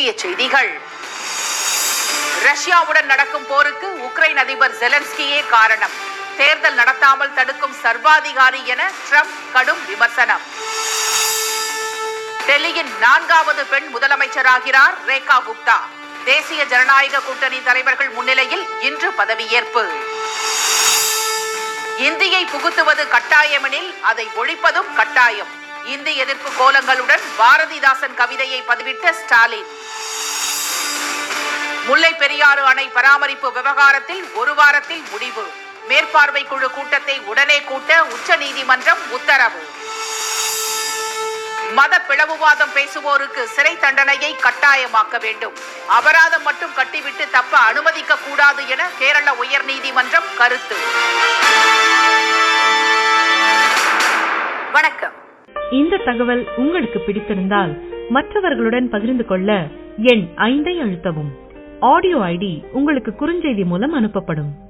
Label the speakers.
Speaker 1: முக்கிய செய்திகள். ரஷ்யாவுடன் நடக்கும் போருக்கு உக்ரைன் அதிபர் ஜெலன்ஸ்கியே காரணம். தேர்தல் நடத்தாமல் தடுக்கும் சர்வாதிகாரி என ட்ரம்ப் கடும் விமர்சனம். டெல்லியின் 4வது பெண் முதலமைச்சராகிறார் ரேகா குப்தா. தேசிய ஜனநாயக கூட்டணி தலைவர்கள் முன்னிலையில் இன்று பதவியேற்பு. இந்தியை புகுத்துவது கட்டாயமெனில் அதை ஒழிப்பதும் கட்டாயம். இந்தி எதிர்ப்பு கோலங்களுடன் பாரதிதாசன் கவிதையை பதிவிட்ட ஸ்டாலின். முல்லை பெரியாறு அணை பராமரிப்பு விவகாரத்தில் 1 வாரத்தில் முடிவு. மேற்பார்வை குழு கூட்டத்தை உடனே கூட்ட உச்சநீதிமன்றம் உத்தரவு. மத பிளவுவாதம் பேசுவோருக்கு சிறை தண்டனையை கட்டாயமாக்க வேண்டும். அபராதம் மட்டும் கட்டிவிட்டு தப்ப அனுமதிக்க கூடாது என கேரள உயர்நீதிமன்றம் கருத்து. வணக்கம்.
Speaker 2: இந்த தகவல் உங்களுக்கு பிடித்திருந்தால் மற்றவர்களுடன் பகிர்ந்து கொள்ள எண் 5 அழுத்தவும். ஆடியோ ஐடி உங்களுக்கு குறுஞ்செய்தி மூலம் அனுப்பப்படும்.